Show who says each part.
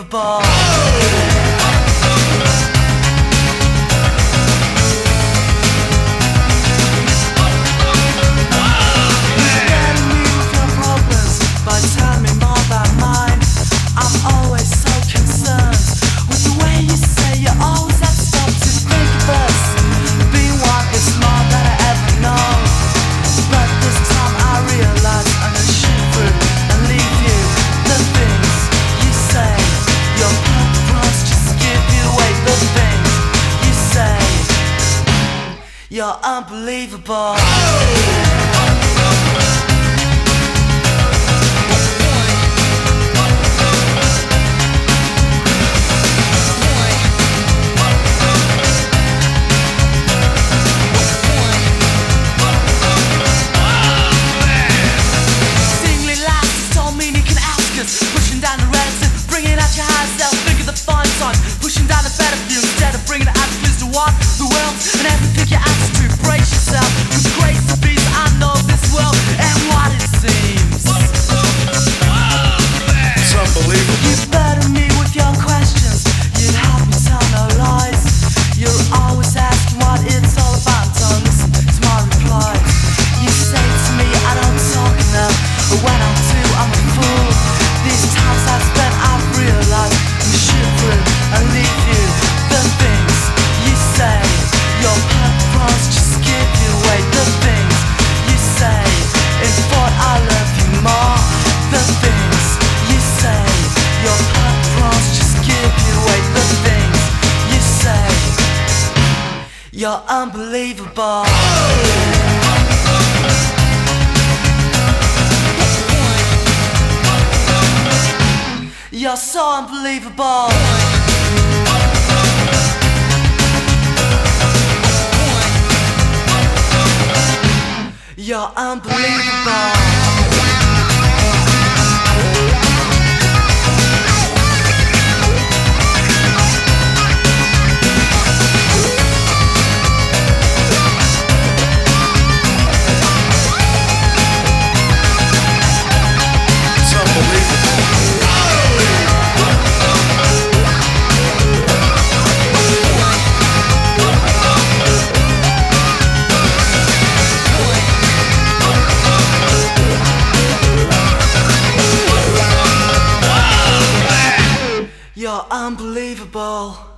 Speaker 1: unbelievable. You're unbelievable. Singly lasses don't mean you can ask us. Pushing down the reds and bringing out your high self. Figure the fun on pushing down the better view instead of bringing the attitudes to what the world and everything you ask to brace yourself. With grace and peace, I know this world and what it seems.
Speaker 2: It's unbelievable.
Speaker 1: You better me with your questions. You'd help me tell no lies. You're always asking what it's all about. Don't listen to my replies. You say to me I don't talk enough, but when I do I'm a fool. These times I've spent I've realized I'm shivering and leave you. The things you say, your purpose just give you away. The things you say, in thought I love you more. The things you say, your purpose just give you away. The things you say, you're unbelievable. You're so unbelievable. You're unbelievable. You're unbelievable.